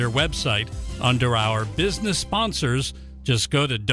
Their website under our business sponsors. Just go to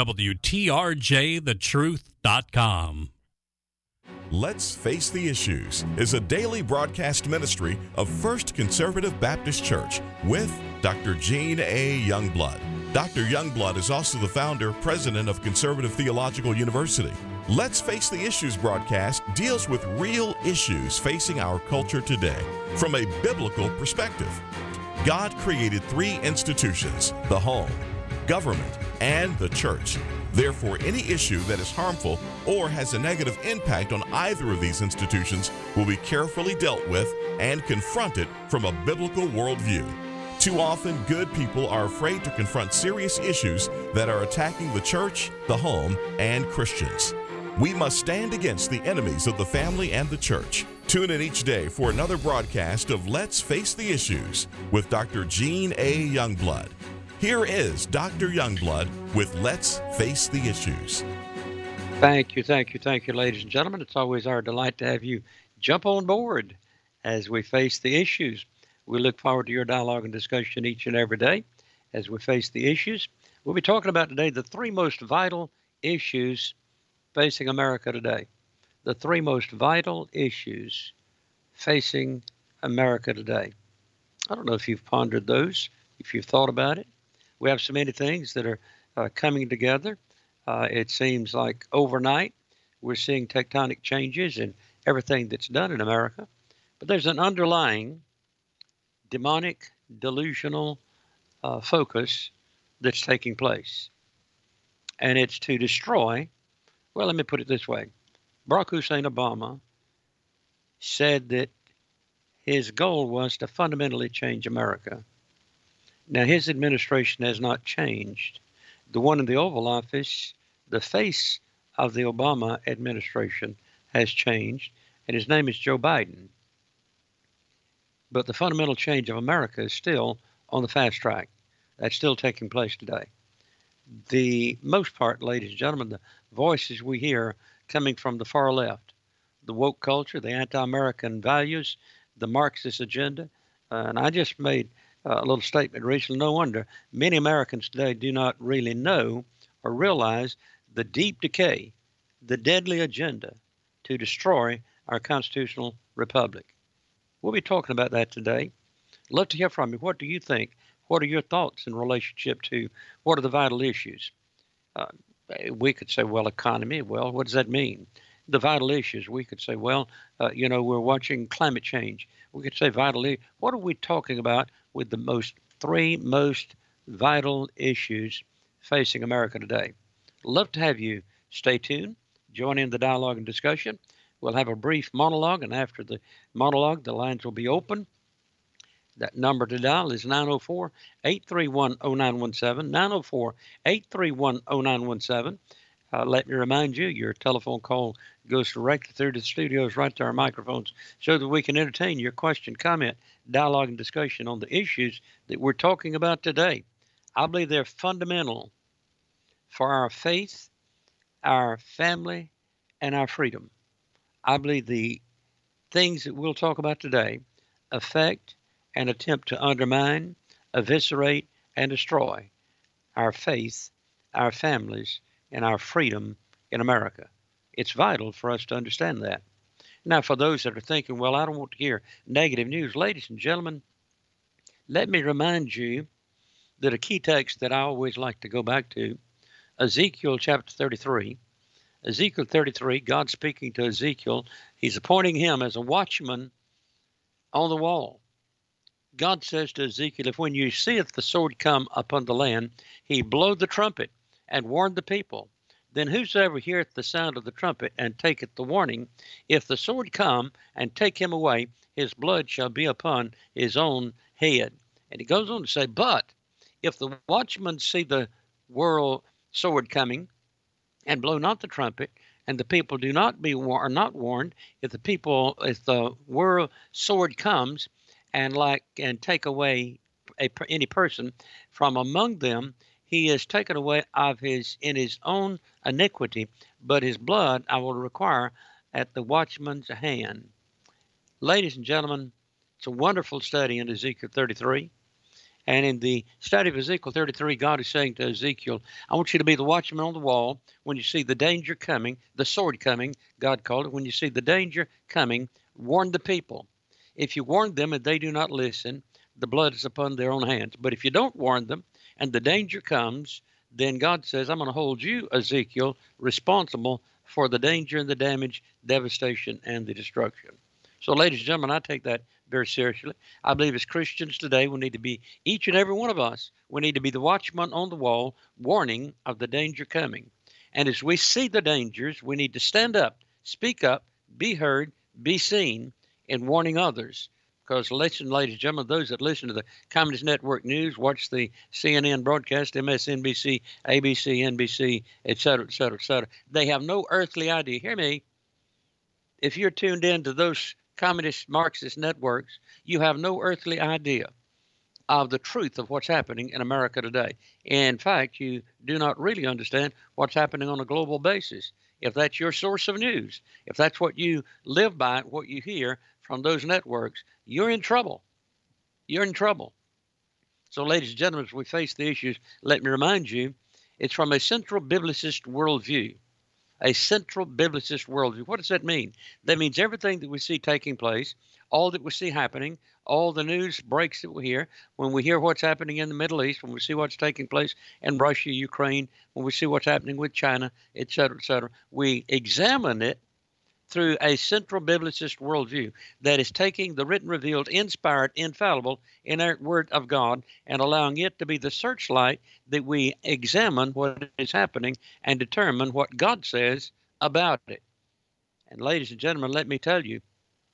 WTRJTheTruth.com. Let's Face the Issues is a daily broadcast ministry of First Conservative Baptist Church with Dr. Gene A. Youngblood. Dr. Youngblood is also the founder, president of Conservative Theological University. Let's Face the Issues broadcast deals with real issues facing our culture today from a biblical perspective. God created three institutions: the home, government, and the church. Therefore, any issue that is harmful or has a negative impact on either of these institutions will be carefully dealt with and confronted from a biblical worldview. Too often, good people are afraid to confront serious issues that are attacking the church, the home, and Christians. We must stand against the enemies of the family and the church. Tune in each day for another broadcast of Let's Face the Issues with Dr. Gene A. Youngblood. Here is Dr. Youngblood with Let's Face the Issues. Thank you, ladies and gentlemen. It's always our delight to have you jump on board as we face the issues. We look forward to your dialogue and discussion each and every day as we face the issues. We'll be talking about today the three most vital issues facing America today. The three most vital issues facing America today. I don't know if you've pondered those, if you've thought about it. We have so many things that are coming together. It seems like overnight we're seeing tectonic changes in everything that's done in America. But there's an underlying demonic, delusional focus that's taking place. And it's to destroy, well, let me put it this way. Barack Hussein Obama said that his goal was to fundamentally change America. Now, his administration has not changed. The one in the Oval Office, the face of the Obama administration has changed, and his name is Joe Biden. But the fundamental change of America is still on the fast track. That's still taking place today. The most part, ladies and gentlemen, the voices we hear coming from the far left, the woke culture, the anti-American values, the Marxist agenda, and I just made a little statement recently. No wonder many Americans today do not really know or realize the deep decay, the deadly agenda to destroy our constitutional republic. We'll be talking about that today. Love to hear from you. What do you think? What are your thoughts in relationship to what are the vital issues? We could say, well, economy. Well, what does that mean? The vital issues. We could say, well, we're watching climate change. We could say what are we talking about with the three most vital issues facing America today? Love to have you stay tuned, join in the dialogue and discussion. We'll have a brief monologue, and after the monologue, the lines will be open. That number to dial is 904-831-0917, 904-831-0917. Let me remind you, your telephone call goes directly through to the studios, right to our microphones, so that we can entertain your question, comment, dialogue, and discussion on the issues that we're talking about today. I believe they're fundamental for our faith, our family, and our freedom. I believe the things that we'll talk about today affect and attempt to undermine, eviscerate, and destroy our faith, our families, and our freedom in America. It's vital for us to understand that. Now, for those that are thinking, well, I don't want to hear negative news, ladies and gentlemen, let me remind you that a key text that I always like to go back to, Ezekiel chapter 33. Ezekiel 33, God speaking to Ezekiel, he's appointing him as a watchman on the wall. God says to Ezekiel, if when you seeth the sword come upon the land, he blow the trumpet and warn the people. Then whosoever heareth the sound of the trumpet and taketh the warning, if the sword come and take him away, his blood shall be upon his own head. And he goes on to say, but if the watchman see the world sword coming and blow not the trumpet, and the people do not are not warned, if the world sword comes and take away any person from among them, he is taken away in his own iniquity, but his blood I will require at the watchman's hand. Ladies and gentlemen, it's a wonderful study in Ezekiel 33. And in the study of Ezekiel 33, God is saying to Ezekiel, I want you to be the watchman on the wall. When you see the danger coming, the sword coming, God called it, when you see the danger coming, warn the people. If you warn them and they do not listen, the blood is upon their own hands. But if you don't warn them and the danger comes, then God says, I'm going to hold you, Ezekiel, responsible for the danger and the damage, devastation, and the destruction. So, ladies and gentlemen, I take that very seriously. I believe as Christians today, we need to be, each and every one of us, we need to be the watchman on the wall, warning of the danger coming. And as we see the dangers, we need to stand up, speak up, be heard, be seen in warning others. Because listen, ladies and gentlemen, those that listen to the Communist Network News, watch the CNN broadcast, MSNBC, ABC, NBC, et cetera, et cetera, et cetera, they have no earthly idea. Hear me. If you're tuned in to those communist Marxist networks, you have no earthly idea of the truth of what's happening in America today. In fact, you do not really understand what's happening on a global basis. If that's your source of news, if that's what you live by, what you hear from those networks, you're in trouble. You're in trouble. So, ladies and gentlemen, as we face the issues, let me remind you, it's from a central biblicist worldview. A central biblicist worldview. What does that mean? That means everything that we see taking place, all that we see happening, all the news breaks that we hear, when we hear what's happening in the Middle East, when we see what's taking place in Russia, Ukraine, when we see what's happening with China, et cetera, we examine it through a central biblicist worldview that is taking the written, revealed, inspired, infallible, inerrant Word of God and allowing it to be the searchlight that we examine what is happening and determine what God says about it. And ladies and gentlemen, let me tell you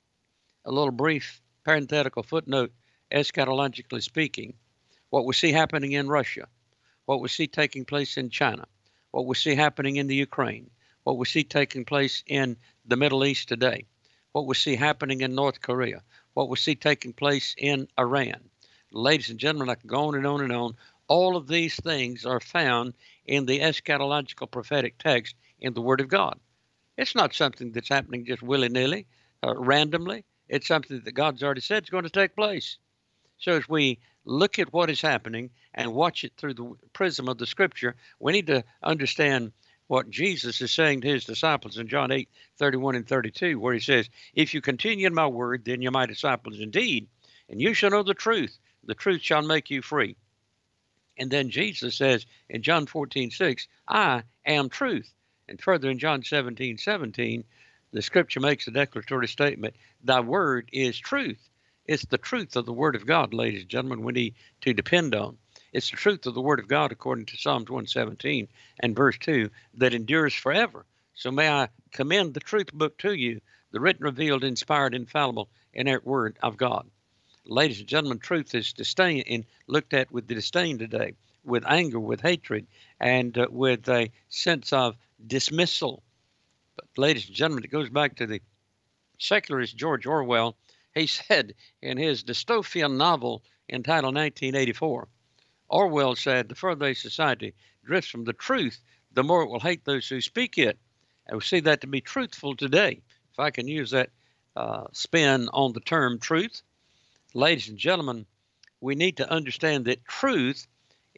a little brief parenthetical footnote, eschatologically speaking, what we see happening in Russia, what we see taking place in China, what we see happening in the Ukraine, what we see taking place in the Middle East today, what we see happening in North Korea, what we see taking place in Iran. Ladies and gentlemen, I can go on and on and on. All of these things are found in the eschatological prophetic text in the Word of God. It's not something that's happening just willy-nilly, randomly. It's something that God's already said is going to take place. So as we look at what is happening and watch it through the prism of the Scripture, we need to understand what Jesus is saying to his disciples in John 8:31 and 32, where he says, if you continue in my word, then you're my disciples indeed, and you shall know the truth shall make you free. And then Jesus says in John 14:6, I am truth. And further in John 17:17, the Scripture makes a declaratory statement, thy word is truth. It's the truth of the Word of God, ladies and gentlemen, we need to depend on. It's the truth of the Word of God, according to Psalms 117 and verse 2, that endures forever. So may I commend the truth book to you, the written, revealed, inspired, infallible, inerrant Word of God. Ladies and gentlemen, truth is disdain and looked at with disdain today, with anger, with hatred, and with a sense of dismissal. But ladies and gentlemen, it goes back to the secularist George Orwell. He said in his dystopian novel entitled 1984, Orwell said, the further a society drifts from the truth, the more it will hate those who speak it. And we see that to be truthful today, if I can use that spin on the term truth. Ladies and gentlemen, we need to understand that truth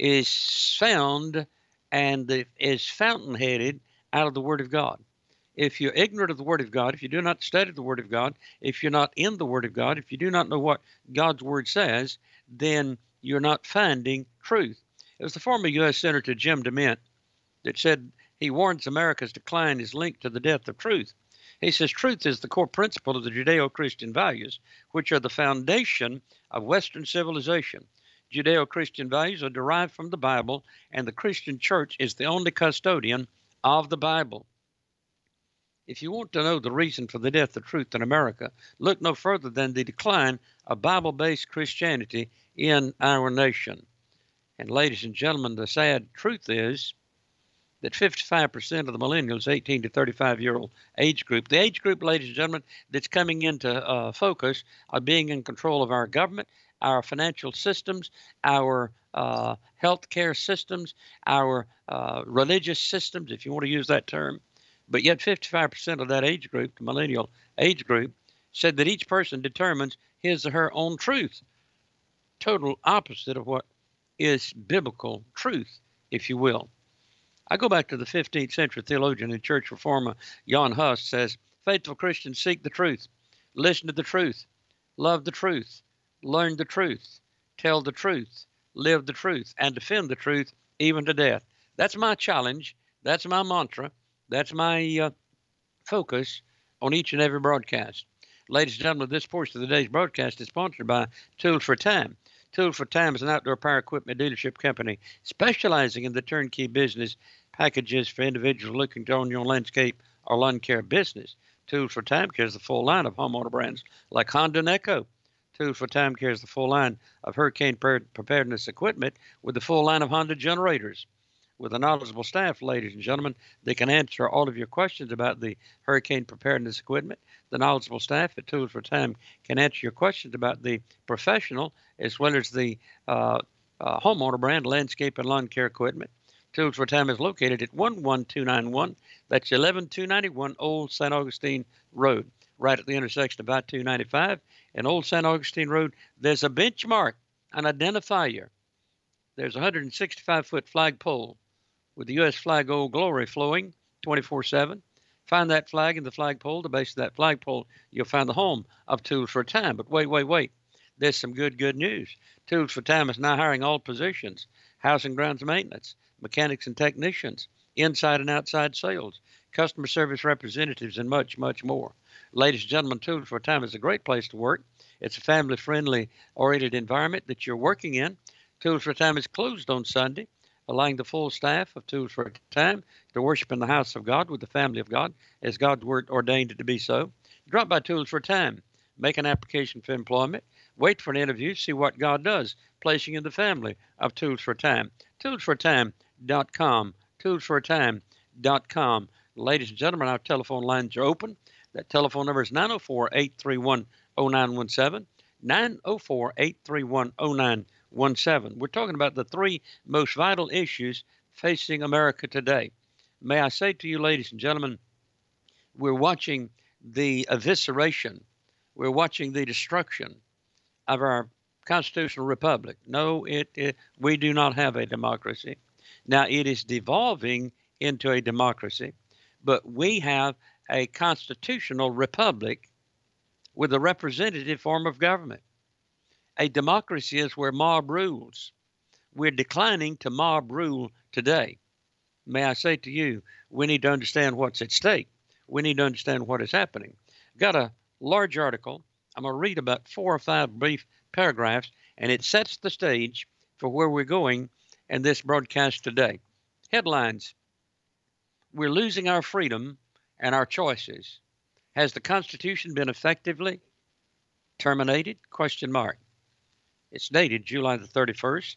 is found and is fountainheaded out of the Word of God. If you're ignorant of the Word of God, if you do not study the Word of God, if you're not in the Word of God, if you do not know what God's Word says, then you're not finding truth. It was the former U.S. Senator Jim DeMint that said he warns America's decline is linked to the death of truth. He says truth is the core principle of the Judeo-Christian values, which are the foundation of Western civilization. Judeo-Christian values are derived from the Bible, and the Christian church is the only custodian of the Bible. If you want to know the reason for the death of truth in America, look no further than the decline of Bible-based Christianity in our nation. And ladies and gentlemen, the sad truth is that 55% of the millennials, 18 to 35-year-old age group, the age group, ladies and gentlemen, that's coming into focus are being in control of our government, our financial systems, our health care systems, our religious systems, if you want to use that term. But yet 55% of that age group, the millennial age group, said that each person determines his or her own truth. total opposite of what is biblical truth, if you will. I go back to the 15th century theologian and church reformer Jan Hus says, faithful Christians seek the truth, listen to the truth, love the truth, learn the truth, tell the truth, live the truth, and defend the truth even to death. That's my challenge. That's my mantra. That's my focus on each and every broadcast. Ladies and gentlemen, this portion of the day's broadcast is sponsored by Tools for Time. Tools for Time is an outdoor power equipment dealership company specializing in the turnkey business packages for individuals looking to own your own landscape or lawn care business. Tools for Time carries the full line of homeowner brands like Honda and Echo. Tools for Time carries the full line of hurricane preparedness equipment with the full line of Honda generators. With a knowledgeable staff, ladies and gentlemen, they can answer all of your questions about the hurricane preparedness equipment. The knowledgeable staff at Tools for Time can answer your questions about the professional as well as the homeowner brand landscape and lawn care equipment. Tools for Time is located at 11291. That's 11291 Old St. Augustine Road, right at the intersection of I-295 and Old St. Augustine Road. There's a benchmark, an identifier. There's a 165-foot flagpole with the U.S. flag Old Glory flowing 24/7. Find that flag in the flagpole. The base of that flagpole, you'll find the home of Tools for Time. But wait. There's some good news. Tools for Time is now hiring all positions: house and grounds maintenance, mechanics and technicians, inside and outside sales, customer service representatives, and much more. Ladies and gentlemen, Tools for Time is a great place to work. It's a family-friendly oriented environment that you're working in. Tools for Time is closed on Sunday, allowing the full staff of Tools for Time to worship in the house of God with the family of God as God's word ordained it to be so. Drop by Tools for Time, make an application for employment, wait for an interview, see what God does, placing in the family of Tools for Time. ToolsForTime.com, ToolsForTime.com. Ladies and gentlemen, our telephone lines are open. That telephone number is 904-831-0917, 904-831-0917. We're talking about the three most vital issues facing America today. May I say to you, ladies and gentlemen, we're watching the evisceration, we're watching the destruction of our constitutional republic. No, we do not have a democracy. Now, it is devolving into a democracy, but we have a constitutional republic with a representative form of government. A democracy is where mob rules. We're declining to mob rule today. May I say to you, we need to understand what's at stake. We need to understand what is happening. Got a large article. I'm going to read about 4 or 5 brief paragraphs, and it sets the stage for where we're going in this broadcast today. Headlines: we're losing our freedom and our choices. Has the Constitution been effectively terminated? ? It's dated July the 31st,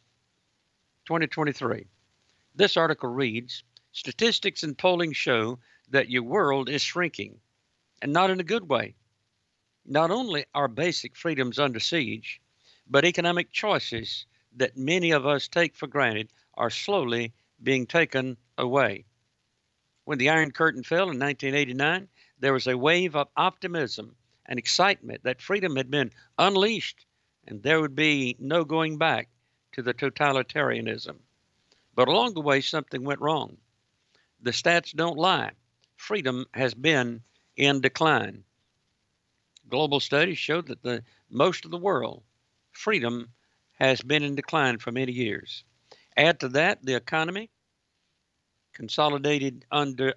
2023. This article reads, statistics and polling show that your world is shrinking, and not in a good way. Not only are basic freedoms under siege, but economic choices that many of us take for granted are slowly being taken away. When the Iron Curtain fell in 1989, there was a wave of optimism and excitement that freedom had been unleashed and there would be no going back to the totalitarianism. But along the way, something went wrong. The stats don't lie. Freedom has been in decline. Global studies show that most of the world, freedom has been in decline for many years. Add to that the economy consolidating under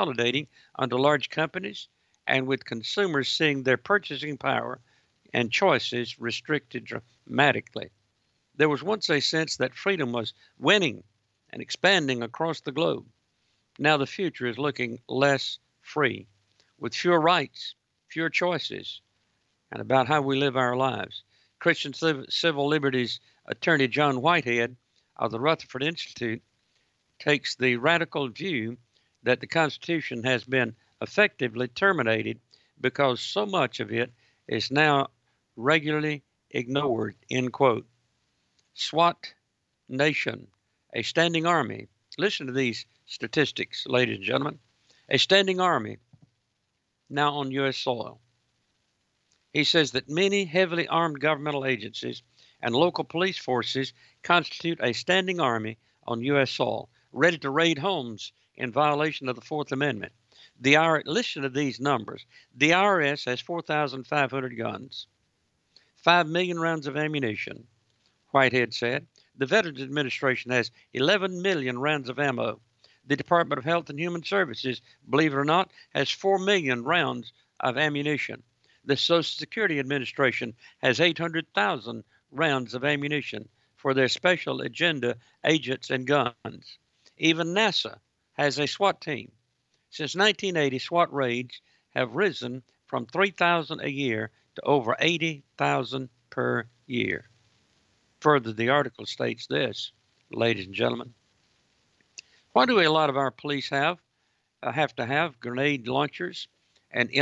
large companies, and with consumers seeing their purchasing power and choices restricted dramatically. There was once a sense that freedom was winning and expanding across the globe. Now the future is looking less free, with fewer rights, fewer choices, and about how we live our lives. Christian civil liberties attorney John Whitehead of the Rutherford Institute takes the radical view that the Constitution has been effectively terminated because so much of it is now regularly ignored, end quote. SWAT nation, a standing army. Listen to these statistics, ladies and gentlemen. A standing army now on U.S. soil. He says that many heavily armed governmental agencies and local police forces constitute a standing army on U.S. soil, ready to raid homes in violation of the Fourth Amendment. Listen to these numbers. The IRS has 4,500 guns, 5 million rounds of ammunition, Whitehead said. The Veterans Administration has 11 million rounds of ammo. The Department of Health and Human Services, believe it or not, has 4 million rounds of ammunition. The Social Security Administration has 800,000 rounds of ammunition for their special agenda agents and guns. Even NASA has a SWAT team. Since 1980, SWAT raids have risen from 3,000 a year to over 80,000 per year. Further, the article states this, ladies and gentlemen. Why do a lot of our police have to have grenade launchers and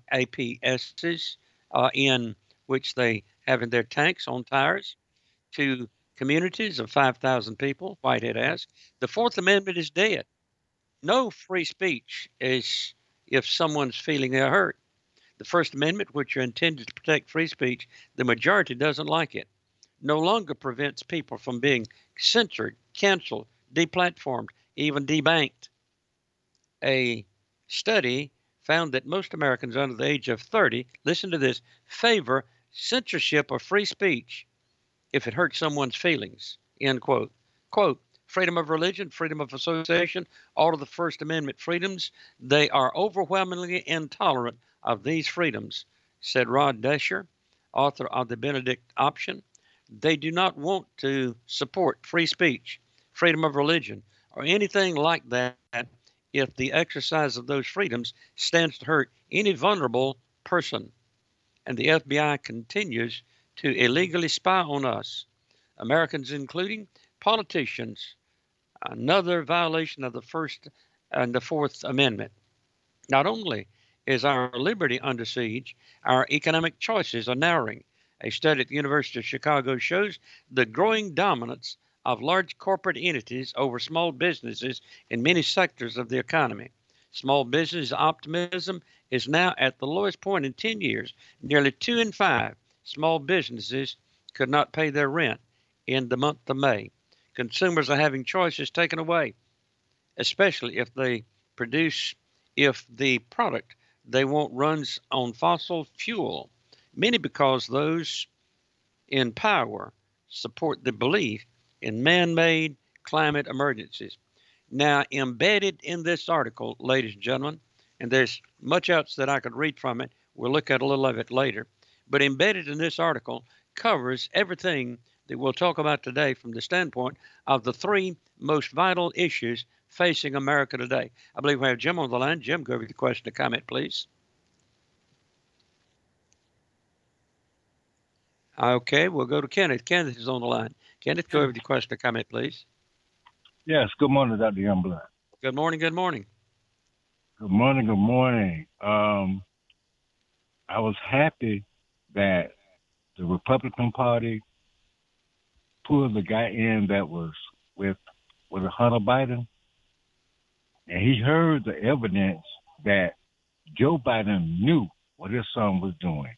MRAPSs in which they have in their tanks on tires to communities of 5,000 people? Whitehead asked. The Fourth Amendment is dead. No free speech is if someone's feeling they're hurt. The First Amendment, which are intended to protect free speech, the majority doesn't like it. No longer prevents people from being censored, canceled, deplatformed, even debanked. A study found that most Americans under the age of 30, listen to this, favor censorship of free speech if it hurts someone's feelings, end quote. Quote, freedom of religion, freedom of association, all of the First Amendment freedoms, they are overwhelmingly intolerant of these freedoms, said Rod Desher, author of The Benedict Option. They do not want to support free speech, freedom of religion, or anything like that if the exercise of those freedoms stands to hurt any vulnerable person. And the FBI continues to illegally spy on us, Americans including politicians, another violation of the First and the Fourth Amendment. Not only is our liberty under siege, our economic choices are narrowing. A study at the University of Chicago shows the growing dominance of large corporate entities over small businesses in many sectors of the economy. Small business optimism is now at the lowest point in 10 years. Nearly 2 in 5 small businesses could not pay their rent in the month of May. Consumers are having choices taken away, especially if the product they want runs on fossil fuel. Many because those in power support the belief in man-made climate emergencies. Now, embedded in this article, ladies and gentlemen, and there's much else that I could read from it. We'll look at a little of it later. But embedded in this article covers everything that we'll talk about today from the standpoint of the 3 most vital issues facing America today. I believe we have Jim on the line. Jim, go over the question or comment, please. Okay, we'll go to Kenneth. Kenneth is on the line. Kenneth, go over the question or comment, please. Yes, good morning, Dr. Youngblood. Good morning, good morning. Good morning, good morning. I was happy that the Republican Party pulled the guy in that was with Hunter Biden, and he heard the evidence that Joe Biden knew what his son was doing.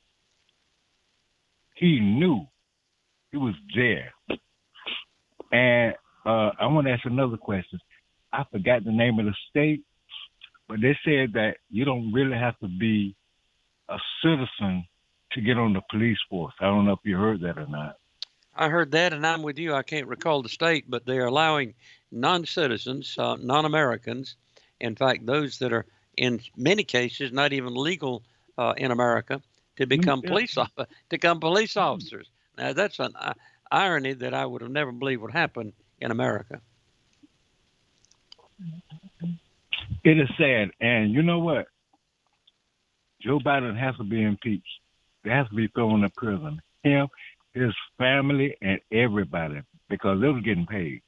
He knew. He was there. And I want to ask another question. I forgot the name of the state, but they said that you don't really have to be a citizen to get on the police force. I don't know if you heard that or not. I heard that, and I'm with you. I can't recall the state, but they're allowing non-citizens, non-Americans, in fact, those that are in many cases not even legal in America, to become police officers. Now, that's an irony that I would have never believed would happen in America. It is sad. And you know what? Joe Biden has to be impeached. They have to be thrown in prison. Him, his family, and everybody, because they were getting paid.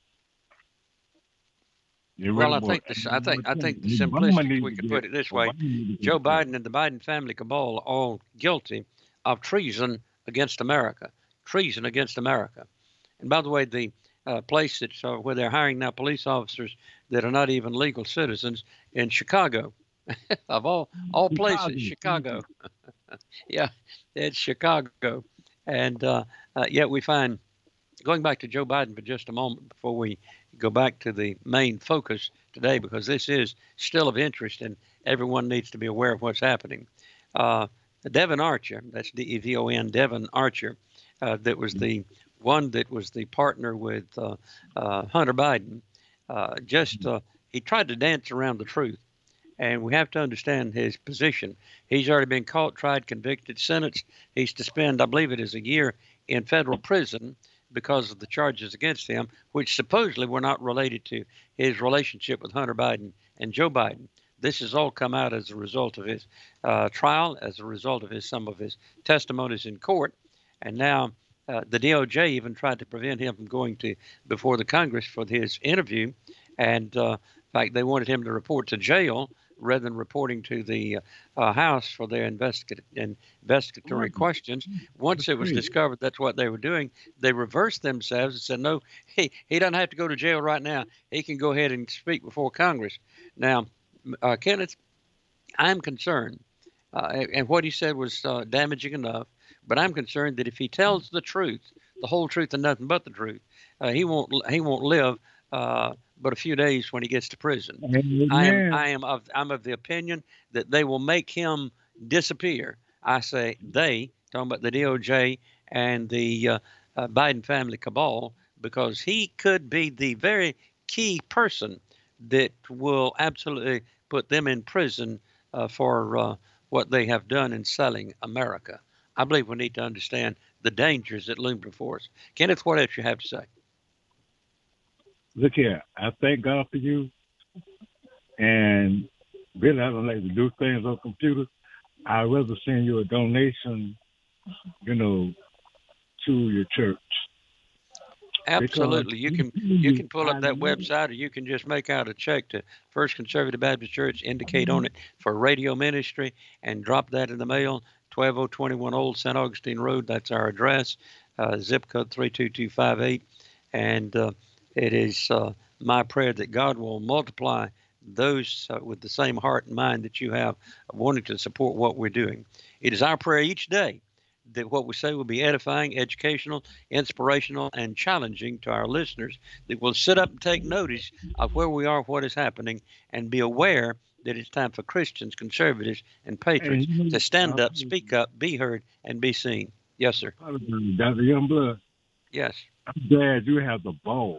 Well, I think the simplistic, we could put it this way: Joe Biden and the Biden family cabal are all guilty of treason against America. Treason against America. And by the way, the place that's where they're hiring now police officers that are not even legal citizens in Chicago, of all places, Chicago. Yeah, it's Chicago. And Yet we find, going back to Joe Biden for just a moment before we go back to the main focus today, because this is still of interest and everyone needs to be aware of what's happening. Devon Archer, that's D-E-V-O-N, Devon Archer, that was the one that was the partner with Hunter Biden, he tried to dance around the truth. And we have to understand his position. He's already been caught, tried, convicted, sentenced. He's to spend, I believe it is, a year in federal prison because of the charges against him, which supposedly were not related to his relationship with Hunter Biden and Joe Biden. This has all come out as a result of his trial, as a result of some of his testimonies in court. And now the DOJ even tried to prevent him from going before the Congress for his interview. And in fact, they wanted him to report to jail rather than reporting to the House for their investigatory questions. Once it was discovered that's what they were doing, they reversed themselves and said, no, he doesn't have to go to jail right now. He can go ahead and speak before Congress. Now, Kenneth, I'm concerned, and what he said was damaging enough, but I'm concerned that if he tells the truth, the whole truth and nothing but the truth, he won't live but a few days when he gets to prison. I'm of the opinion that they will make him disappear. I say they, talking about the DOJ and the Biden family cabal, because he could be the very key person that will absolutely put them in prison for what they have done in selling America. I believe we need to understand the dangers that loom before us. Kenneth, what else you have to say? Look here, I thank God for you. And really, I don't like to do things on computers. I'd rather send you a donation, to your church. Absolutely. You can pull up that website, or you can just make out a check to First Conservative Baptist Church, indicate on it for radio ministry, and drop that in the mail, 12021 Old St. Augustine Road. That's our address, zip code 32258. And it is my prayer that God will multiply those with the same heart and mind that you have, wanting to support what we're doing. It is our prayer each day that what we say will be edifying, educational, inspirational, and challenging to our listeners, that will sit up and take notice of where we are, what is happening, and be aware that it's time for Christians, conservatives, and patriots to stand up, speak up, be heard, and be seen. Yes, sir. Dr. Youngblood. Yes. I'm glad you have the balls.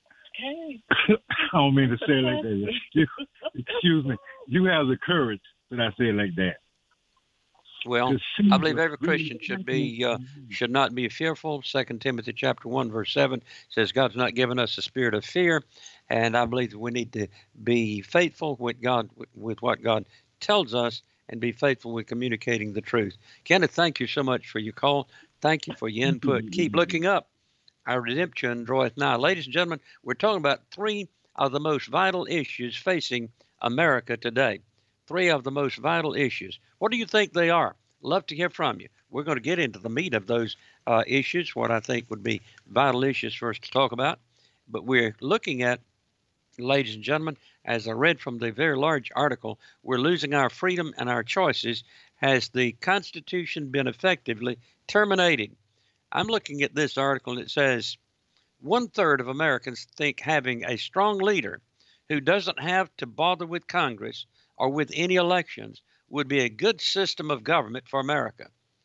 I don't mean to say it like that. Excuse me. You have the courage that I say it like that. Well, I believe every Christian should not be fearful. 2 Timothy chapter 1, verse 7 says God's not given us a spirit of fear, and I believe that we need to be faithful with what God tells us, and be faithful with communicating the truth. Kenneth, thank you so much for your call. Thank you for your input. Keep looking up. Our redemption draweth nigh. Ladies and gentlemen, we're talking about three of the most vital issues facing America today. Three of the most vital issues. What do you think they are? Love to hear from you. We're going to get into the meat of those issues, what I think would be vital issues for us to talk about. But we're looking at, ladies and gentlemen, as I read from the very large article, we're losing our freedom and our choices. Has the Constitution been effectively terminated? I'm looking at this article, and it says 1/3 of Americans think having a strong leader who doesn't have to bother with Congress or with any elections would be a good system of government for America.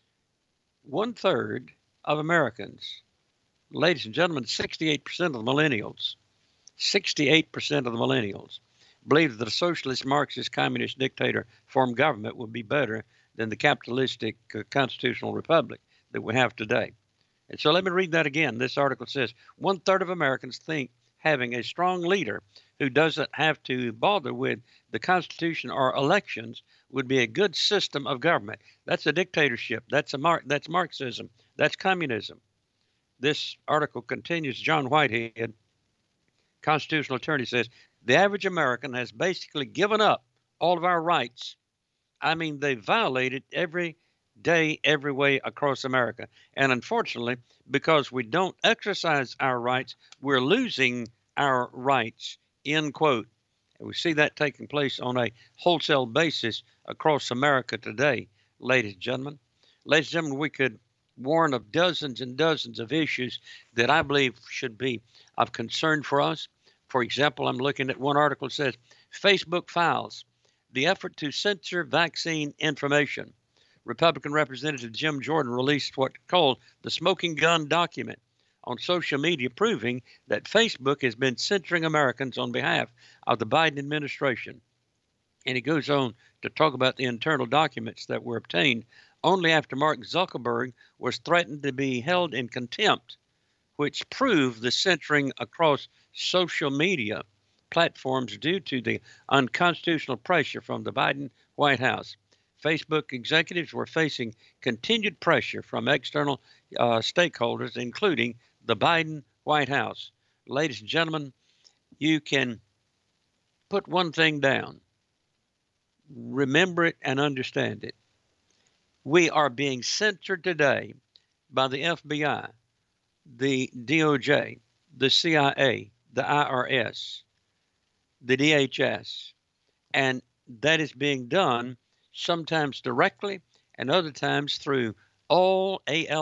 1/3 of Americans, ladies and gentlemen, 68% of the millennials, 68% of the millennials believe that a socialist, Marxist, communist dictator form government would be better than the capitalistic constitutional republic that we have today. And so let me read that again. This article says 1/3 of Americans think having a strong leader who doesn't have to bother with the Constitution or elections would be a good system of government. That's a dictatorship. That's Marxism. That's communism. This article continues. John Whitehead, constitutional attorney, says the average American has basically given up all of our rights. I mean, they violated every day, every way across America. And unfortunately, because we don't exercise our rights, we're losing our rights, end quote. And we see that taking place on a wholesale basis across America today, ladies and gentlemen. Ladies and gentlemen, we could warn of dozens and dozens of issues that I believe should be of concern for us. For example, I'm looking at one article that says, Facebook files the effort to censor vaccine information. Republican Representative Jim Jordan released what's called the smoking gun document on social media, proving that Facebook has been censoring Americans on behalf of the Biden administration. And he goes on to talk about the internal documents that were obtained only after Mark Zuckerberg was threatened to be held in contempt, which proved the censoring across social media platforms due to the unconstitutional pressure from the Biden White House. Facebook executives were facing continued pressure from external stakeholders, including the Biden White House. Ladies and gentlemen, you can put one thing down. Remember it and understand it. We are being censored today by the FBI, the DOJ, the CIA, the IRS, the DHS, and that is being done sometimes directly and other times through all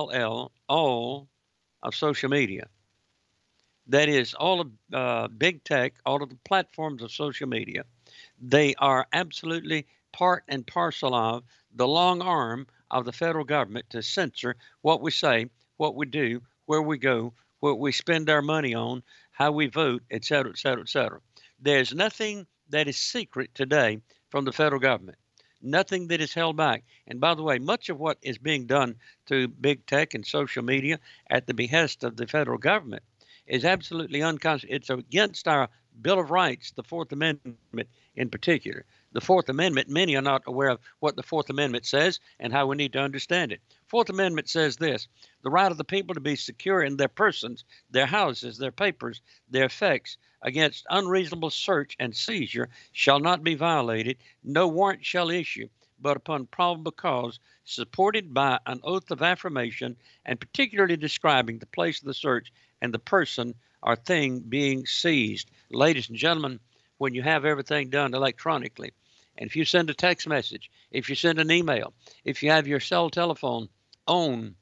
of social media. That is all of big tech, all of the platforms of social media. They are absolutely part and parcel of the long arm of the federal government to censor what we say, what we do, where we go, what we spend our money on, how we vote, et cetera, et cetera, et cetera. There's nothing that is secret today from the federal government. Nothing that is held back. And by the way, much of what is being done through big tech and social media at the behest of the federal government is absolutely unconstitutional. It's against our Bill of Rights, the Fourth Amendment in particular. The Fourth Amendment, many are not aware of what the Fourth Amendment says and how we need to understand it. Fourth Amendment says this: the right of the people to be secure in their persons, their houses, their papers, their effects, against unreasonable search and seizure shall not be violated. No warrant shall issue, but upon probable cause, supported by an oath of affirmation, and particularly describing the place of the search and the person or thing being seized. Ladies and gentlemen, when you have everything done electronically, and if you send a text message, if you send an email, if you have your cell telephone on,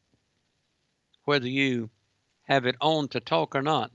whether you have it on to talk or not,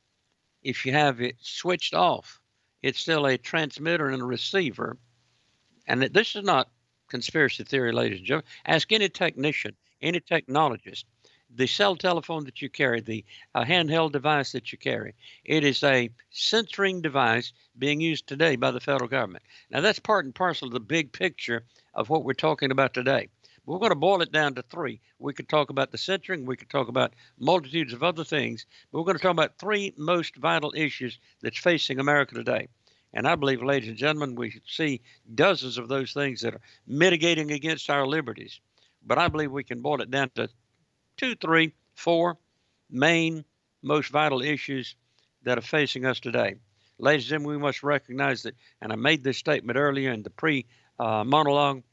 if you have it switched off, it's still a transmitter and a receiver. And this is not conspiracy theory, ladies and gentlemen. Ask any technician, any technologist. The cell telephone that you carry, the handheld device that you carry, it is a censoring device being used today by the federal government. Now, that's part and parcel of the big picture of what we're talking about today. We're going to boil it down to three. We could talk about the censoring. We could talk about multitudes of other things. But we're going to talk about three most vital issues that's facing America today. And I believe, ladies and gentlemen, we see dozens of those things that are mitigating against our liberties. But I believe we can boil it down to 2, 3, 4 main, most vital issues that are facing us today. Ladies and gentlemen, we must recognize that, and I made this statement earlier in the pre-monologue,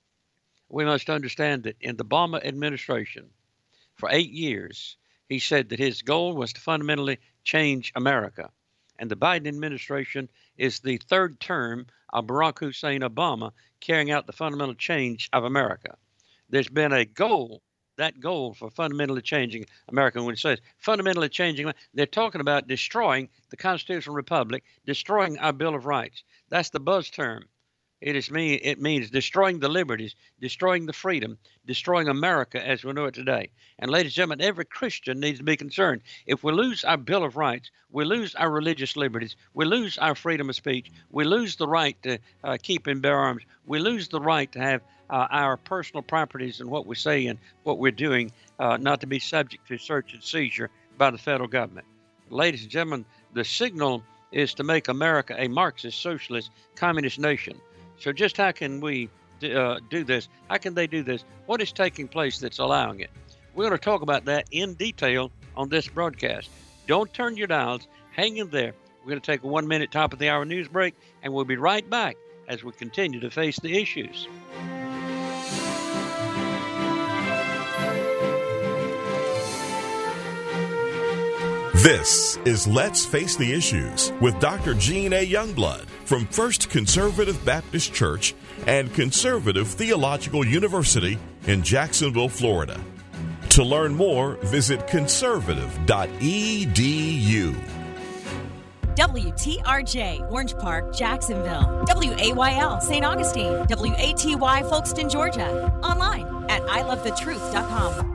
we must understand that in the Obama administration, for 8 years, he said that his goal was to fundamentally change America. And the Biden administration is the third term of Barack Hussein Obama carrying out the fundamental change of America. There's been a goal, that goal for fundamentally changing America. When it says fundamentally changing, they're talking about destroying the constitutional republic, destroying our Bill of Rights. That's the buzz term. It means destroying the liberties, destroying the freedom, destroying America as we know it today. And ladies and gentlemen, every Christian needs to be concerned. If we lose our Bill of Rights, we lose our religious liberties, we lose our freedom of speech, we lose the right to keep and bear arms, we lose the right to have our personal properties and what we say and what we're doing not to be subject to search and seizure by the federal government. Ladies and gentlemen, the signal is to make America a Marxist, socialist, communist nation. So just how can we do this? How can they do this? What is taking place that's allowing it? We're going to talk about that in detail on this broadcast. Don't turn your dials. Hang in there. We're going to take a 1-minute top of the hour news break, and we'll be right back as we continue to face the issues. This is Let's Face the Issues with Dr. Gene A. Youngblood from First Conservative Baptist Church and Conservative Theological University in Jacksonville, Florida. To learn more, visit conservative.edu. WTRJ, Orange Park, Jacksonville. WAYL, St. Augustine. WATY, Folkestone, Georgia. Online at ilovethetruth.com.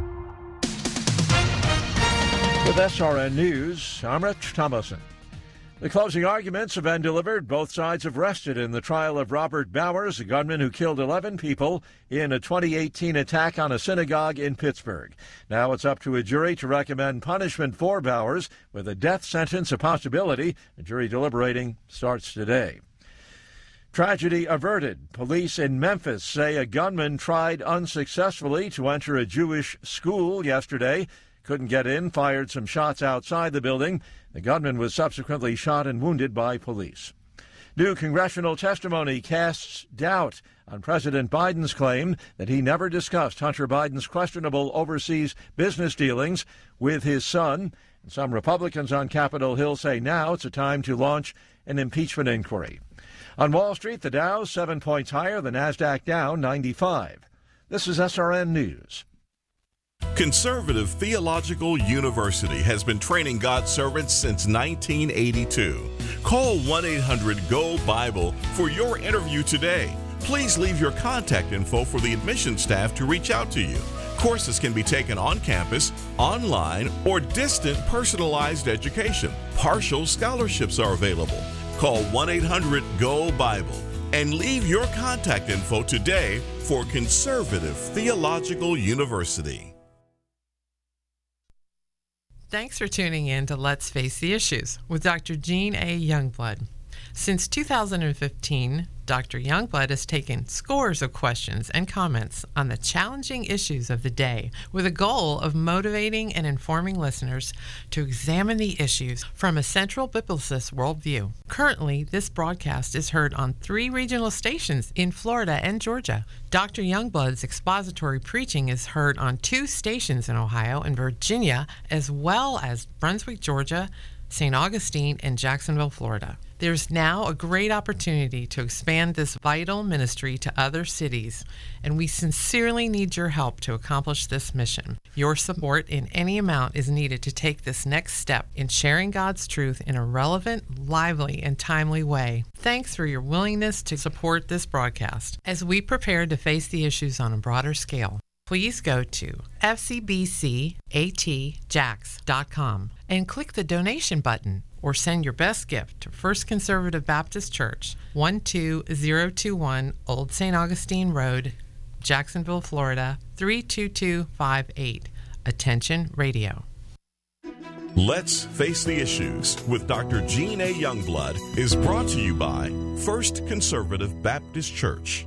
With SRN News, I'm Rich Thomason. The closing arguments have been delivered. Both sides have rested in the trial of Robert Bowers, a gunman who killed 11 people in a 2018 attack on a synagogue in Pittsburgh. Now it's up to a jury to recommend punishment for Bowers, with a death sentence a possibility. The jury deliberating starts today. Tragedy averted. Police in Memphis say a gunman tried unsuccessfully to enter a Jewish school yesterday. Couldn't get in, fired some shots outside the building. The gunman was subsequently shot and wounded by police. New congressional testimony casts doubt on President Biden's claim that he never discussed Hunter Biden's questionable overseas business dealings with his son. And some Republicans on Capitol Hill say now it's a time to launch an impeachment inquiry. On Wall Street, the Dow 7 points higher, the Nasdaq down 95. This is SRN News. Conservative Theological University has been training God's servants since 1982. Call 1-800-GO-BIBLE for your interview today. Please leave your contact info for the admissions staff to reach out to you. Courses can be taken on campus, online, or distant personalized education. Partial scholarships are available. Call 1-800-GO-BIBLE and leave your contact info today for Conservative Theological University. Thanks for tuning in to Let's Face the Issues with Dr. Jean A. Youngblood. Since 2015, Dr. Youngblood has taken scores of questions and comments on the challenging issues of the day with a goal of motivating and informing listeners to examine the issues from a central biblicist worldview. Currently, this broadcast is heard on 3 regional stations in Florida and Georgia. Dr. Youngblood's expository preaching is heard on 2 stations in Ohio and Virginia, as well as Brunswick, Georgia, St. Augustine, and Jacksonville, Florida. There's now a great opportunity to expand this vital ministry to other cities, and we sincerely need your help to accomplish this mission. Your support in any amount is needed to take this next step in sharing God's truth in a relevant, lively, and timely way. Thanks for your willingness to support this broadcast as we prepare to face the issues on a broader scale. Please go to fcbcatjax.com and click the donation button, or send your best gift to First Conservative Baptist Church, 12021 Old St. Augustine Road, Jacksonville, Florida, 32258. Attention Radio. Let's Face the Issues with Dr. Jean A. Youngblood is brought to you by First Conservative Baptist Church.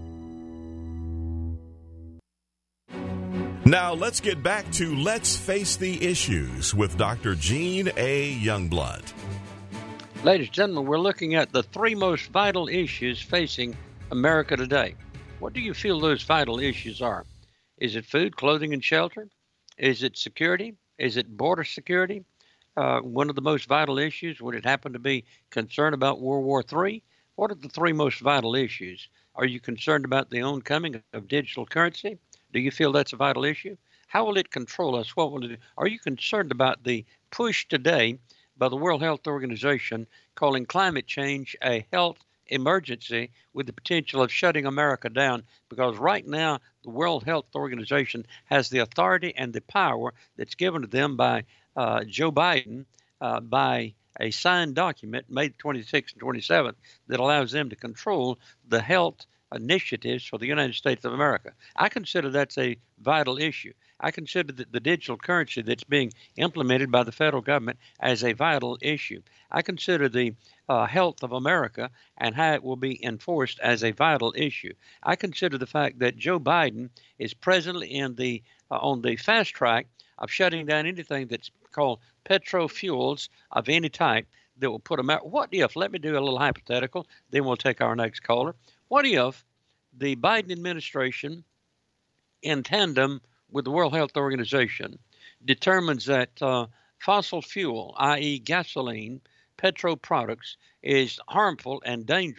Now let's get back to Let's Face the Issues with Dr. Jean A. Youngblood. Ladies and gentlemen, we're looking at the 3 most vital issues facing America today. What do you feel those vital issues are? Is it food, clothing, and shelter? Is it security? Is it border security? One of the most vital issues, would it happen to be concern about World War III? What are the 3 most vital issues? Are you concerned about the oncoming of digital currency? Do you feel that's a vital issue? How will it control us? What will it do? Are you concerned about the push today by the World Health Organization calling climate change a health emergency with the potential of shutting America down? Because right now, the World Health Organization has the authority and the power that's given to them by Joe Biden by a signed document, May 26th and 27th, that allows them to control the health initiatives for the United States of America. I consider that's a vital issue. I consider that the digital currency that's being implemented by the federal government as a vital issue. I consider the health of America and how it will be enforced as a vital issue. I consider the fact that Joe Biden is presently in the on the fast track of shutting down anything that's called petrofuels of any type that will put America. What if, let me do a little hypothetical, then we'll take our next caller. What if the Biden administration, in tandem with the World Health Organization, determines that fossil fuel, i.e. gasoline, petro products, is harmful and dangerous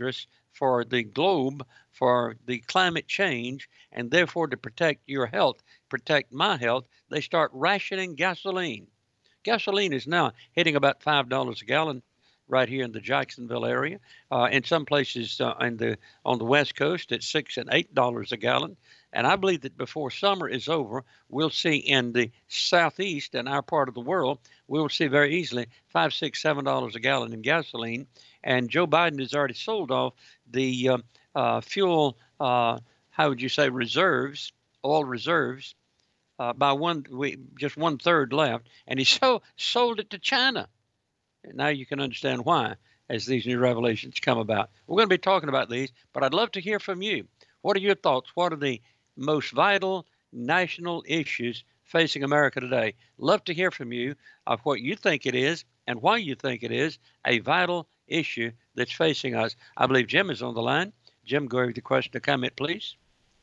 for the globe, for the climate change, and therefore to protect your health, protect my health, they start rationing gasoline. Gasoline is now hitting about $5 a gallon right here in the Jacksonville area. In some places on the West Coast, it's $6 and $8 a gallon. And I believe that before summer is over, we'll see in the southeast and our part of the world, we'll see very easily $5, $6, $7 a gallon in gasoline. And Joe Biden has already sold off the fuel, how would you say, reserves, oil reserves, by just 1/3 left. And he sold it to China. And now you can understand why as these new revelations come about. We're going to be talking about these, but I'd love to hear from you. What are your thoughts? What are the most vital national issues facing America today? Love to hear from you of what you think it is and why you think it is a vital issue that's facing us. I believe Jim is on the line. Jim, go with the question or comment, please.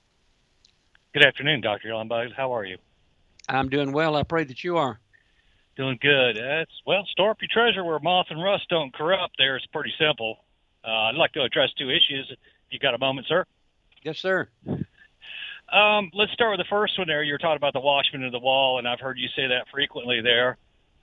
Good afternoon, Dr. Youngblood. How are you? I'm doing well. I pray that you are. Doing good. Store up your treasure where moth and rust don't corrupt. There, it's pretty simple. I'd like to address two issues. If you got a moment, sir? Yes, sir. Let's start with the first one there. You were talking about the watchman of the wall, and I've heard you say that frequently there.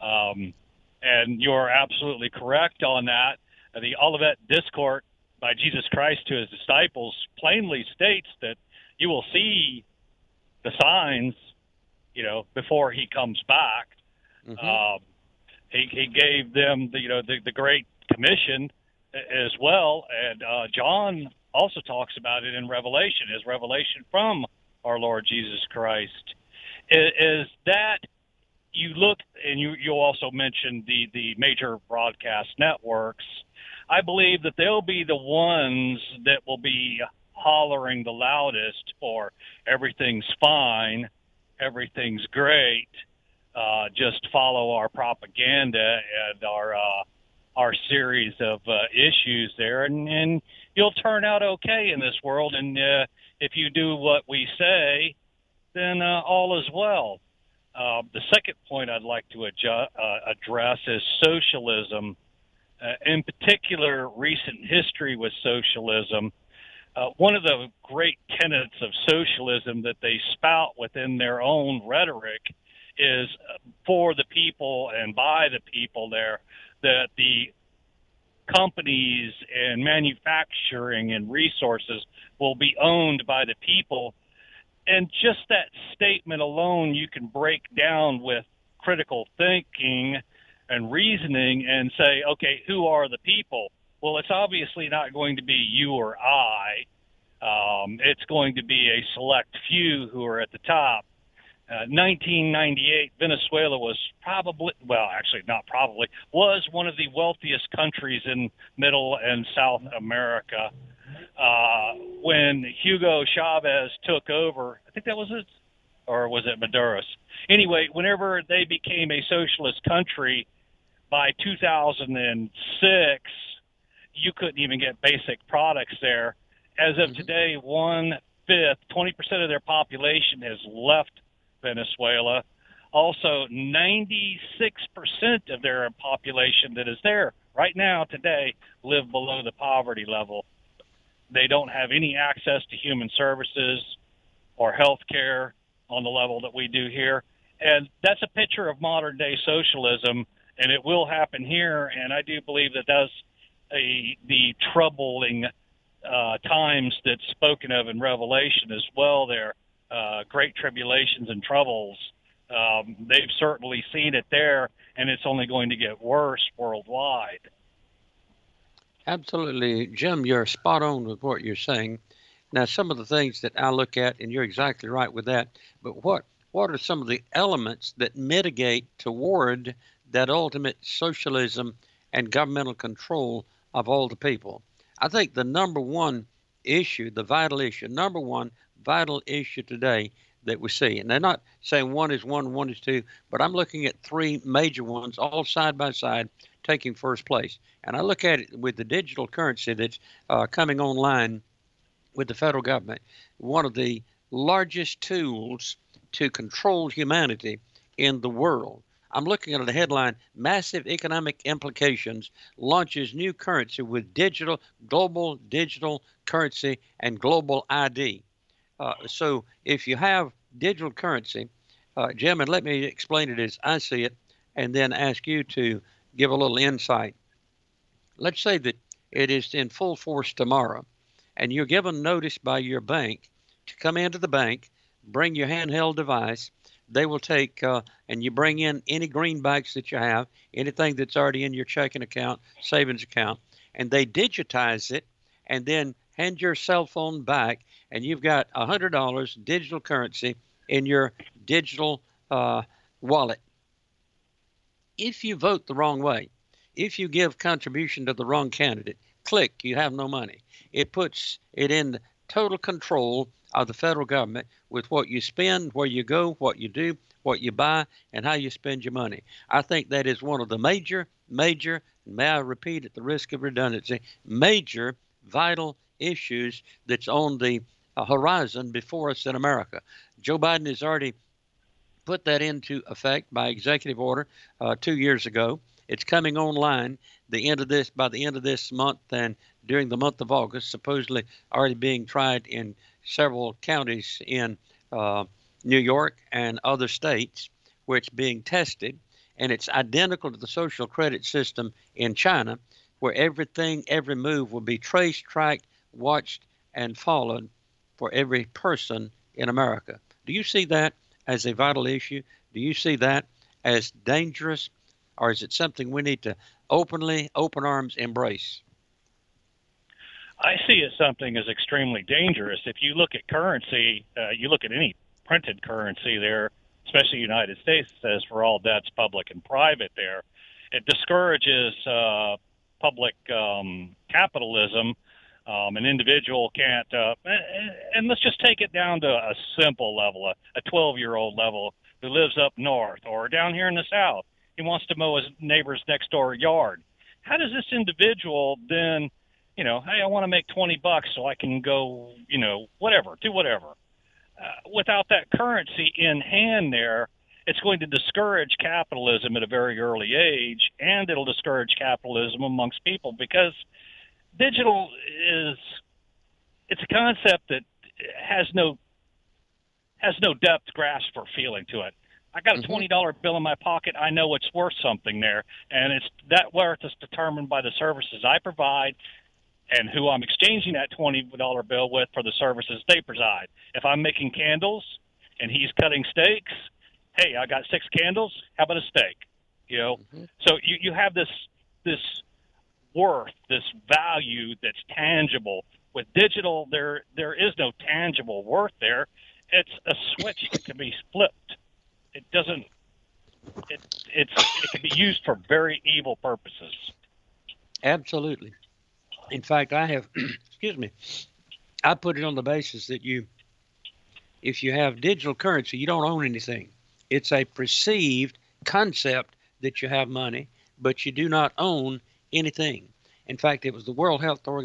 And you're absolutely correct on that. The Olivet Discourse by Jesus Christ to his disciples plainly states that you will see the signs, before he comes back. Mm-hmm. He gave them the Great Commission as well, and John also talks about it in Revelation, as revelation from our Lord Jesus Christ. Is that you look, and you also mentioned the major broadcast networks. I believe that they'll be the ones that will be hollering the loudest for everything's fine, everything's great. Just follow our propaganda and our series of issues there, and you'll turn out okay in this world. And if you do what we say, then all is well. The second point I'd like to address is socialism, in particular recent history with socialism. One of the great tenets of socialism that they spout within their own rhetoric is for the people and by the people there, that the companies and manufacturing and resources will be owned by the people. And just that statement alone, you can break down with critical thinking and reasoning and say, okay, who are the people? Well, it's obviously not going to be you or I. It's going to be a select few who are at the top. 1998, Venezuela was was one of the wealthiest countries in Middle and South America. When Hugo Chavez took over, I think that was it, or was it Maduro's? Anyway, whenever they became a socialist country by 2006, you couldn't even get basic products there. As of today, 1/5, 20% of their population has left Venezuela. Also, 96% of their population that is there right now today live below the poverty level. They don't have any access to human services or health care on the level that we do here. And that's a picture of modern day socialism, and it will happen here. And I do believe that that's the troubling times that's spoken of in Revelation as well there. Great tribulations and troubles. They've certainly seen it there, and it's only going to get worse worldwide. Absolutely. Jim, you're spot on with what you're saying. Now, some of the things that I look at, and you're exactly right with that, but what are some of the elements that mitigate toward that ultimate socialism and governmental control of all the people? I think the number one issue today that we see, and they're not saying one is one is two, but I'm looking at three major ones all side by side taking first place. And I look at it with the digital currency that's coming online with the federal government, one of the largest tools to control humanity in the world. I'm looking at the headline, Massive Economic Implications, Launches New Currency with Global Digital Currency and Global ID. So if you have digital currency, Jim, and let me explain it as I see it, and then ask you to give a little insight. Let's say that it is in full force tomorrow, and you're given notice by your bank to come into the bank, bring your handheld device. They will take, and you bring in any greenbacks that you have, anything that's already in your checking account, savings account, and they digitize it and then hand your cell phone back, and you've got $100 digital currency in your digital wallet. If you vote the wrong way, if you give contribution to the wrong candidate, click, you have no money. It puts it in total control of the federal government with what you spend, where you go, what you do, what you buy, and how you spend your money. I think that is one of the major, may I repeat at the risk of redundancy, major vital issues that's on the horizon before us in America. Joe Biden has already put that into effect by executive order 2 years ago. It's coming online by the end of this month, and during the month of August, supposedly already being tried in several counties in New York and other states, where it's being tested. And it's identical to the social credit system in China, where every move will be traced, tracked, watched, and followed for every person in America. Do you see that as a vital issue? Do you see that as dangerous, or is it something we need to open arms, embrace? I see it something as extremely dangerous. If you look at currency, you look at any printed currency there, especially United States, it says for all debts, public and private there. It discourages public capitalism. An individual can't, and let's just take it down to a simple level, a 12-year-old level who lives up north or down here in the south. He wants to mow his neighbor's next door yard. How does this individual then, hey, I want to make $20 so I can go, do whatever. Without that currency in hand there, it's going to discourage capitalism at a very early age, and it'll discourage capitalism amongst people because digital it's a concept that has no depth, grasp, or feeling to it. I got a $20 bill in my pocket. I know it's worth something there, and it's that worth is determined by the services I provide and who I'm exchanging that $20 bill with for the services they provide. If I'm making candles and he's cutting steaks, hey, I got 6 candles. How about a steak? So you have this worth, this value that's tangible. With digital, there is no tangible worth there. It's a switch that can be flipped. It doesn't. It can be used for very evil purposes. Absolutely. In fact, I have. I put it on the basis that if you have digital currency, you don't own anything. It's a perceived concept that you have money, but you do not own anything. In fact, it was the World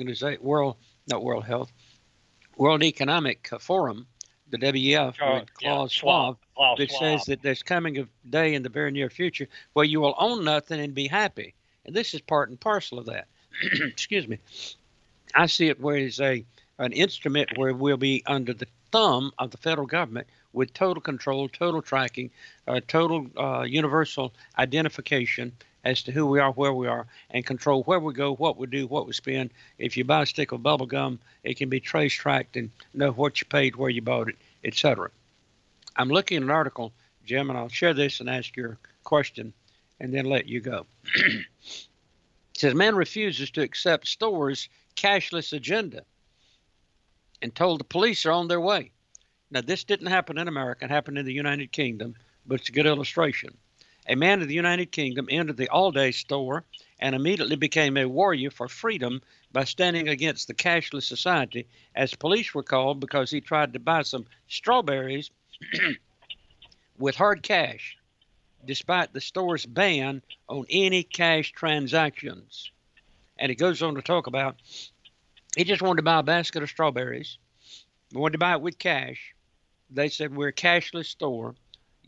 Economic Forum, the WEF, with Klaus Schwab, that says that there's coming a day in the very near future where you will own nothing and be happy. And this is part and parcel of that. Excuse me. I see it where it's an instrument where we'll be under the thumb of the federal government with total control, total tracking, total universal identification as to who we are, where we are, and control where we go, what we do, what we spend. If you buy a stick of bubble gum, it can be trace tracked and know what you paid, where you bought it, etc. I'm looking at an article, Jim, and I'll share this and ask your question and then let you go. It says, man refuses to accept stores' cashless agenda and told the police are on their way. Now, this didn't happen in America. It happened in the United Kingdom, but it's a good illustration. A man in the United Kingdom entered the all-day store and immediately became a warrior for freedom by standing against the cashless society as police were called because he tried to buy some strawberries with hard cash, despite the store's ban on any cash transactions. And he goes on to talk about he just wanted to buy a basket of strawberries. He wanted to buy it with cash. They said, we're a cashless store.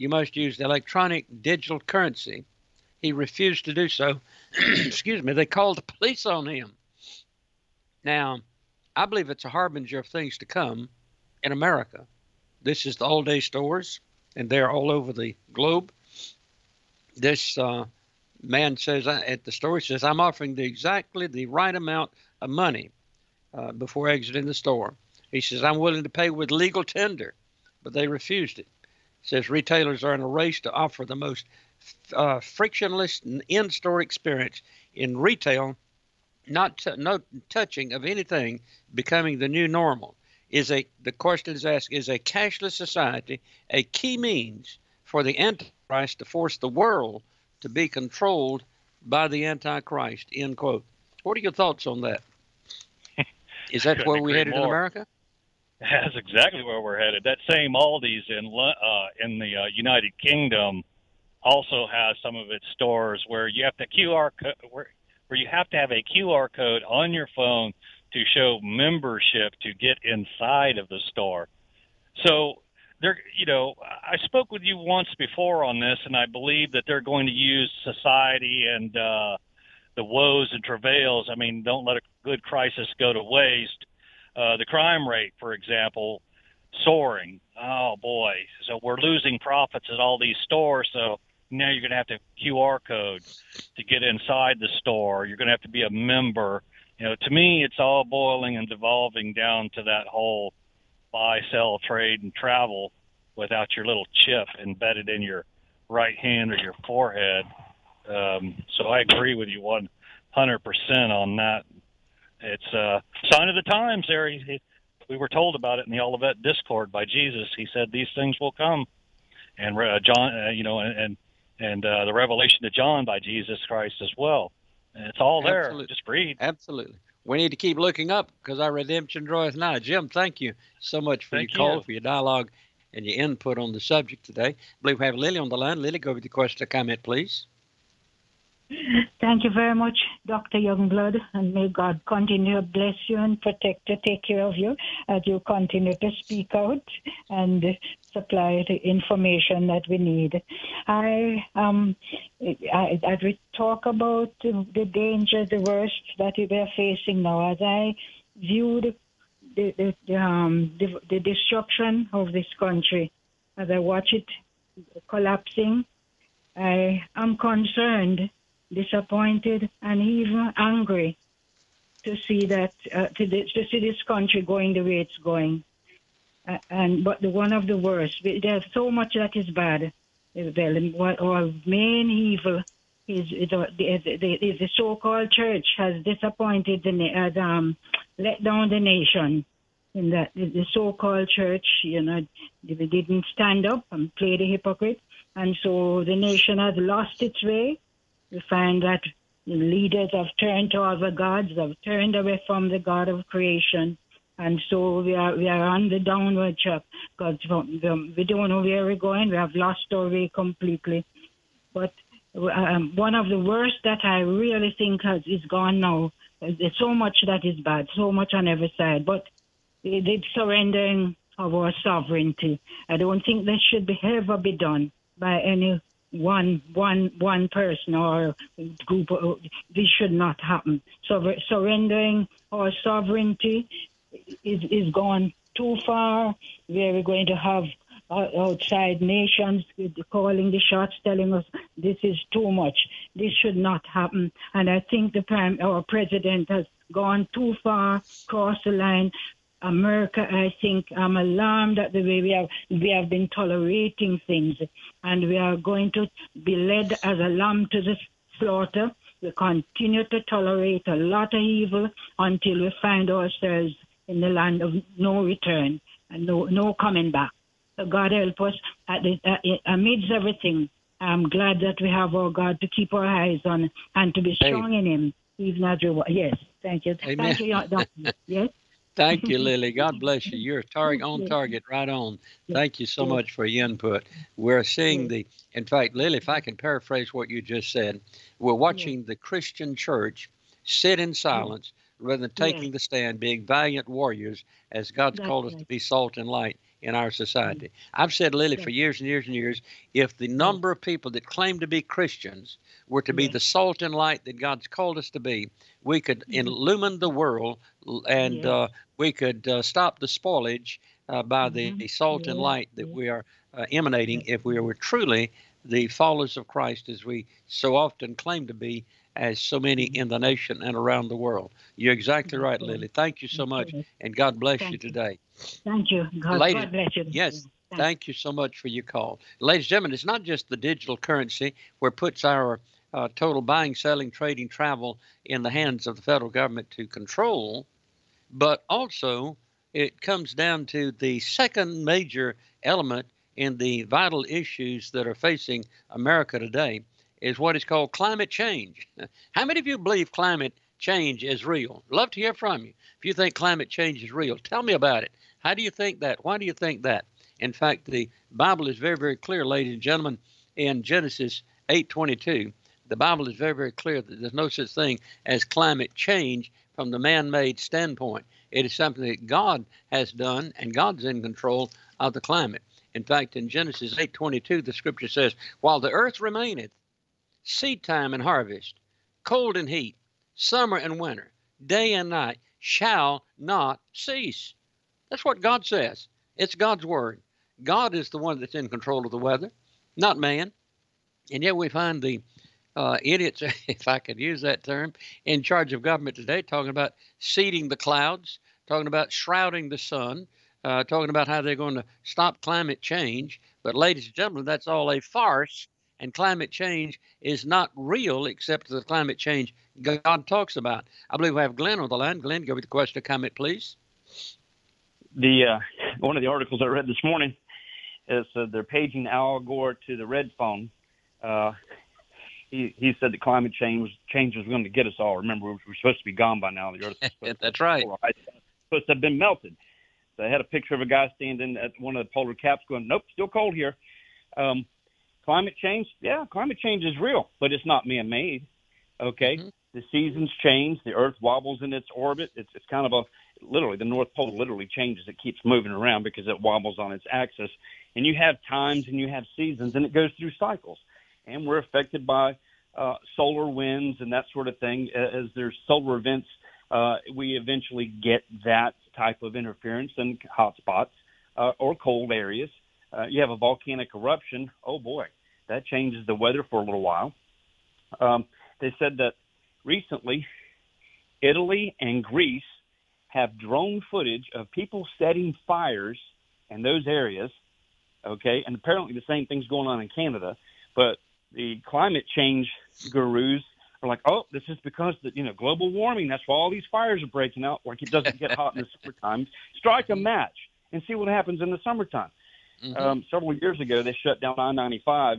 you must use the electronic digital currency. He refused to do so. Excuse me. They called the police on him. Now, I believe it's a harbinger of things to come in America. This is the all-day stores, and they're all over the globe. This man says at the store, he says, I'm offering exactly the right amount of money before exiting the store. He says, I'm willing to pay with legal tender, but they refused it. He says retailers are in a race to offer the most frictionless in-store experience in retail, no touching of anything becoming the new normal. The question is asked, is a cashless society a key means for the Antichrist to force the world to be controlled by the Antichrist, end quote. What are your thoughts on that? Is that where we're headed in America? That's exactly where we're headed. That same Aldi's in the United Kingdom also has some of its stores where you have to where you have to have a QR code on your phone to show membership to get inside of the store. So I spoke with you once before on this, and I believe that they're going to use society and the woes and travails. I mean, don't let a good crisis go to waste. The crime rate, for example, soaring. Oh, boy. So we're losing profits at all these stores. So now you're going to have to QR code to get inside the store. You're going to have to be a member. To me, it's all boiling and devolving down to that whole buy, sell, trade, and travel without your little chip embedded in your right hand or your forehead. So I agree with you 100% on that. It's a sign of the times there. We were told about it in the Olivet Discord by Jesus. He said these things will come. And John, and the revelation to John by Jesus Christ as well. And it's all there. Absolutely. Just read. Absolutely. We need to keep looking up because our redemption draweth nigh. Jim, thank you so much for your call, for your dialogue, and your input on the subject today. I believe we have Lily on the line. Lily, go with your question or comment, please. Thank you very much, Dr. Youngblood, and may God continue to bless you and protect you, take care of you as you continue to speak out and supply the information that we need. I would talk about the danger, the worst that we are facing now. As I view the destruction of this country, as I watch it collapsing, I am concerned, disappointed, and even angry to see that to see this country going the way it's going. But one of the worst. There's so much that is bad. Our main evil is the so-called church has disappointed let down the nation. In that the so-called church, they didn't stand up and play the hypocrite, and so the nation has lost its way. We find that the leaders have turned to other gods, have turned away from the God of creation. And so we are on the downward track because we don't know where we're going. We have lost our way completely. But one of the worst that I really think is gone now, there's so much that is bad, so much on every side. But the surrendering of our sovereignty, I don't think that should ever be done by any one person or group. This should not happen. So surrendering our sovereignty is gone too far. Where we're going to have outside nations calling the shots, telling us this is too much. This should not happen. And I think our president has gone too far, crossed the line. America, I think, I'm alarmed at the way we have been tolerating things, and we are going to be led as a lamb to the slaughter. We continue to tolerate a lot of evil until we find ourselves in the land of no return and no coming back. So God help us amidst everything. I'm glad that we have our God to keep our eyes on and to be strong in Him, even as we. Yes, thank you. Amen. Thank you, Doctor. Yes. Thank you, Lily. God bless you. You're on target, right on. Thank you so much for your input. We're seeing in fact, Lily, if I can paraphrase what you just said, we're watching the Christian church sit in silence rather than taking the stand, being valiant warriors as God's called us to be salt and light in our society. I've said, Lily, for years and years and years, if the number of people that claim to be Christians were to be the salt and light that God's called us to be, we could illumine the world, and we could stop the spoilage by the salt and light that we are emanating if we were truly the followers of Christ, as we so often claim to be, as so many in the nation and around the world. You're exactly right, Lily. Thank you so much, and God bless you today. Thank you. God bless you. Yes, thank you so much for your call. Ladies and gentlemen, it's not just the digital currency where it puts our total buying, selling, trading, travel in the hands of the federal government to control, but also it comes down to the second major element in the vital issues that are facing America today, is what is called climate change. How many of you believe climate change is real? Love to hear from you. If you think climate change is real, tell me about it. How do you think that? Why do you think that? In fact, the Bible is very, very clear, ladies and gentlemen. In Genesis 8:22, the Bible is very, very clear that there's no such thing as climate change from the man-made standpoint. It is something that God has done, and God's in control of the climate. In fact, in Genesis 8:22, the scripture says, while the earth remaineth, seed time and harvest, cold and heat, summer and winter, day and night shall not cease. That's what God says. It's God's word. God is the one that's in control of the weather, not man. And yet we find the idiots, if I could use that term, in charge of government today, talking about seeding the clouds, talking about shrouding the sun, talking about how they're going to stop climate change. But ladies and gentlemen, that's all a farce, and climate change is not real except the climate change God talks about. I believe we have Glenn on the line. Glenn, go with the question or comment, please. One of the articles I read this morning is they're paging Al Gore to the red phone. He said that climate change was going to get us all. Remember, we're supposed to be gone by now. The Earth That's right. Supposed to have been melted. So I had a picture of a guy standing at one of the polar caps going, nope, still cold here. Climate change, climate change is real, but it's not man-made. Okay, The seasons change. The Earth wobbles in its orbit. It's kind of literally the North Pole literally changes. It keeps moving around because it wobbles on its axis. And you have times and you have seasons, and it goes through cycles. And we're affected by solar winds and that sort of thing. As there's solar events, we eventually get that type of interference in hot spots or cold areas. You have a volcanic eruption. Oh, boy, that changes the weather for a little while. They said that recently Italy and Greece have drone footage of people setting fires in those areas, okay? And apparently the same thing's going on in Canada. But the climate change gurus are like, oh, this is because global warming. That's why all these fires are breaking out. Like it doesn't get hot in the summertime. Strike a match and see what happens in the summertime. Several years ago, they shut down I-95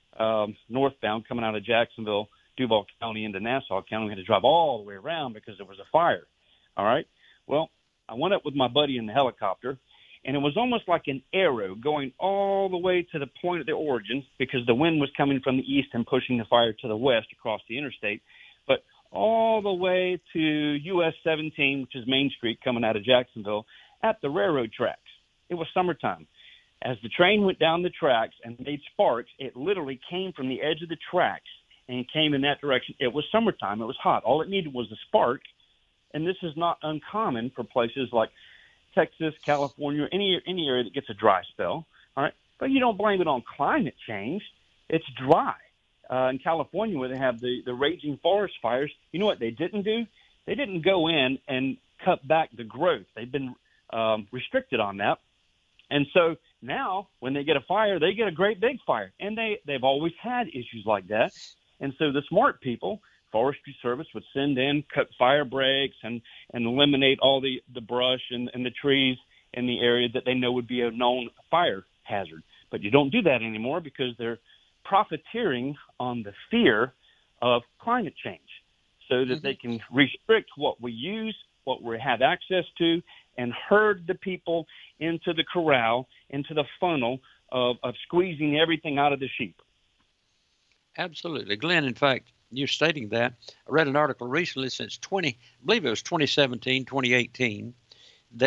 northbound coming out of Jacksonville, Duval County into Nassau County. We had to drive all the way around because there was a fire. All right. Well, I went up with my buddy in the helicopter, and it was almost like an arrow going all the way to the point of the origin because the wind was coming from the east and pushing the fire to the west across the interstate, but all the way to US 17, which is Main Street coming out of Jacksonville, at the railroad tracks. It was summertime. As the train went down the tracks and made sparks, it literally came from the edge of the tracks and came in that direction. It was summertime. It was hot. All it needed was a spark, and this is not uncommon for places like Texas, California, any area that gets a dry spell. All right, but you don't blame it on climate change. It's dry. In California, where they have the raging forest fires, you know what they didn't do? They didn't go in and cut back the growth. They've been restricted on that. And so now when they get a fire, they get a great big fire. And they've always had issues like that. And so the smart people, Forestry Service, would send in, cut fire breaks and eliminate all the brush and the trees in the area that they know would be a known fire hazard. But you don't do that anymore because they're profiteering on the fear of climate change so that they can restrict what we use, what we have access to, and herd the people into the corral, into the funnel of squeezing everything out of the sheep. Absolutely. Glenn, in fact, you're stating that. I read an article recently since I believe it was 2017, 2018. They have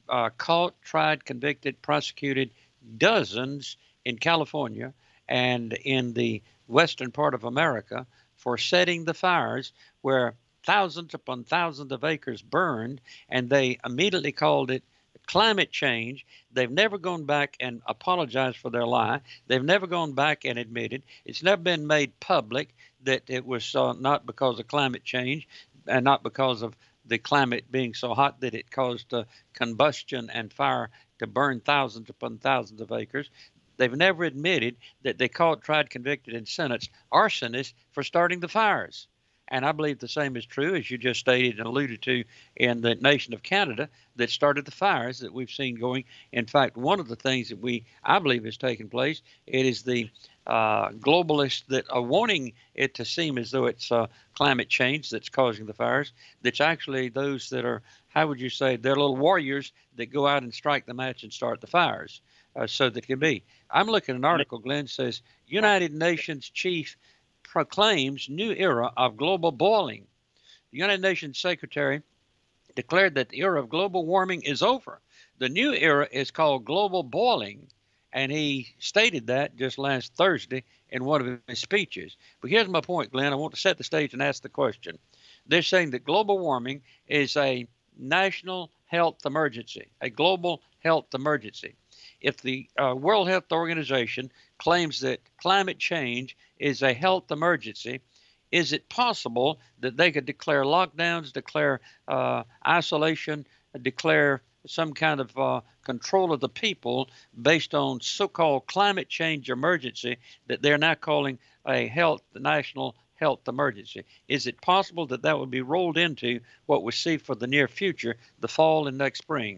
caught, tried, convicted, prosecuted dozens in California and in the western part of America for setting the fires where thousands upon thousands of acres burned, and they immediately called it climate change. They've never gone back and apologized for their lie. They've never gone back and admitted. It's never been made public that it was not because of climate change and not because of the climate being so hot that it caused combustion and fire to burn thousands upon thousands of acres. They've never admitted that they caught, tried, convicted, and sentenced arsonists for starting the fires. And I believe the same is true, as you just stated and alluded to, in the nation of Canada that started the fires that we've seen going. In fact, one of the things that I believe has taken place, it is the globalists that are wanting it to seem as though it's climate change that's causing the fires. That's actually those that are, how would you say, they're little warriors that go out and strike the match and start the fires. So that can be. I'm looking at an article, Glenn, says United Nations chief proclaims new era of global boiling. The United Nations Secretary declared that the era of global warming is over. The new era is called global boiling, and he stated that just last Thursday in one of his speeches. But here's my point, Glenn. I want to set the stage and ask the question. They're saying that global warming is a national health emergency, a global health emergency. If the World Health Organization claims that climate change is a health emergency, is it possible that they could declare lockdowns, declare isolation, declare some kind of control of the people based on so-called climate change emergency that they're now calling a national health emergency? Is it possible that that would be rolled into what we see for the near future, the fall and next spring?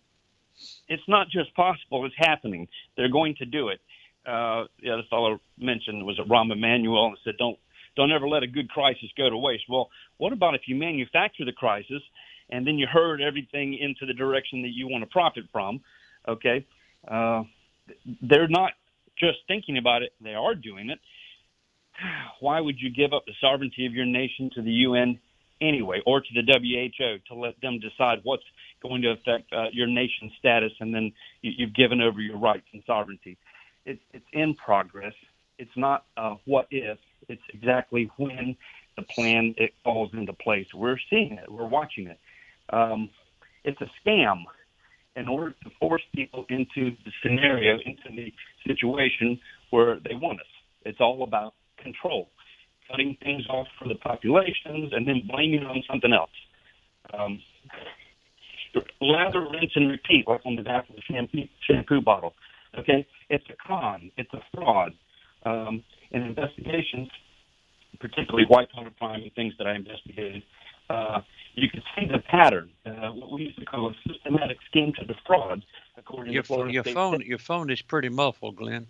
It's not just possible, it's happening. They're going to do it. The fellow mentioned was Rahm Emanuel and said, don't ever let a good crisis go to waste. Well, what about if you manufacture the crisis and then you herd everything into the direction that you want to profit from? Okay. They're not just thinking about it. They are doing it. Why would you give up the sovereignty of your nation to the UN anyway, or to the WHO to let them decide what's going to affect your nation's status, and then you've given over your rights and sovereignty? It's in progress. It's not what if. It's exactly when the plan it falls into place. We're seeing it. We're watching it. It's a scam in order to force people into the scenario, into the situation where they want us. It's all about control, cutting things off for the populations and then blaming it on something else. Lather, rinse, and repeat, like on the back of the shampoo bottle. Okay? It's a con. It's a fraud. In investigations, particularly white-collar crime and things that I investigated, you can see the pattern, what we used to call a systematic scheme to defraud, according to Florida State. Your phone is pretty muffled, Glenn.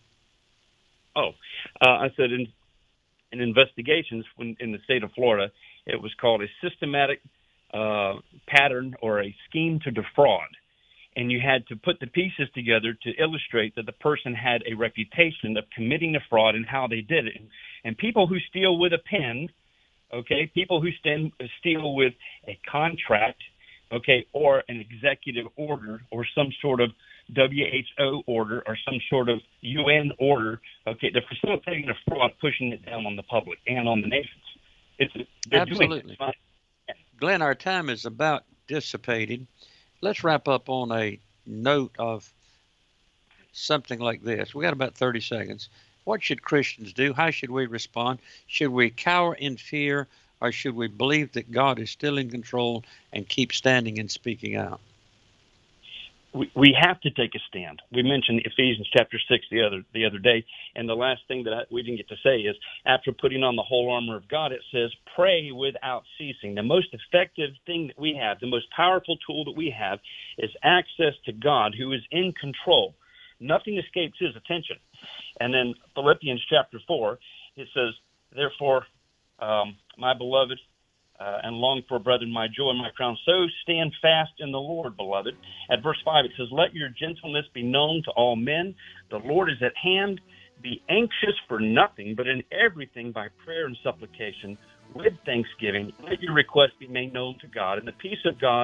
I said in investigations in the state of Florida, it was called a systematic pattern or a scheme to defraud. And you had to put the pieces together to illustrate that the person had a reputation of committing a fraud and how they did it. And people who steal with a pen, okay, people who steal with a contract, okay, or an executive order or some sort of WHO order or some sort of UN order, okay, they're facilitating a fraud, pushing it down on the public and on the nations. Absolutely. Glenn, our time is about dissipated. Let's wrap up on a note of something like this. We got about 30 seconds. What should Christians do? How should we respond? Should we cower in fear, or should we believe that God is still in control and keep standing and speaking out? We have to take a stand. We mentioned Ephesians chapter 6 the other day, and the last thing that we didn't get to say is, after putting on the whole armor of God, it says, pray without ceasing. The most effective thing that we have, the most powerful tool that we have, is access to God, who is in control. Nothing escapes his attention. And then Philippians chapter 4, it says, therefore, my beloved, and long for, brethren, my joy and my crown. So stand fast in the Lord, beloved. At verse 5, it says, let your gentleness be known to all men. The Lord is at hand. Be anxious for nothing, but in everything by prayer and supplication with thanksgiving. Let your requests be made known to God. And the peace of God,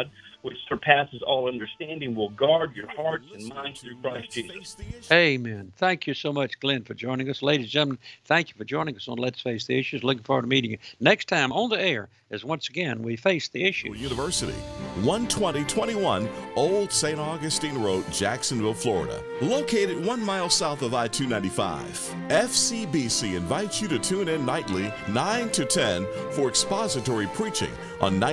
which surpasses all understanding, will guard your hearts and minds through Christ Jesus. Amen. Thank you so much, Glenn, for joining us. Ladies and gentlemen, thank you for joining us on Let's Face the Issues. Looking forward to meeting you next time on the air as once again we face the issues. University, 12021 Old St. Augustine Road, Jacksonville, Florida. Located 1 mile south of I-295. FCBC invites you to tune in nightly 9 to 10 for expository preaching on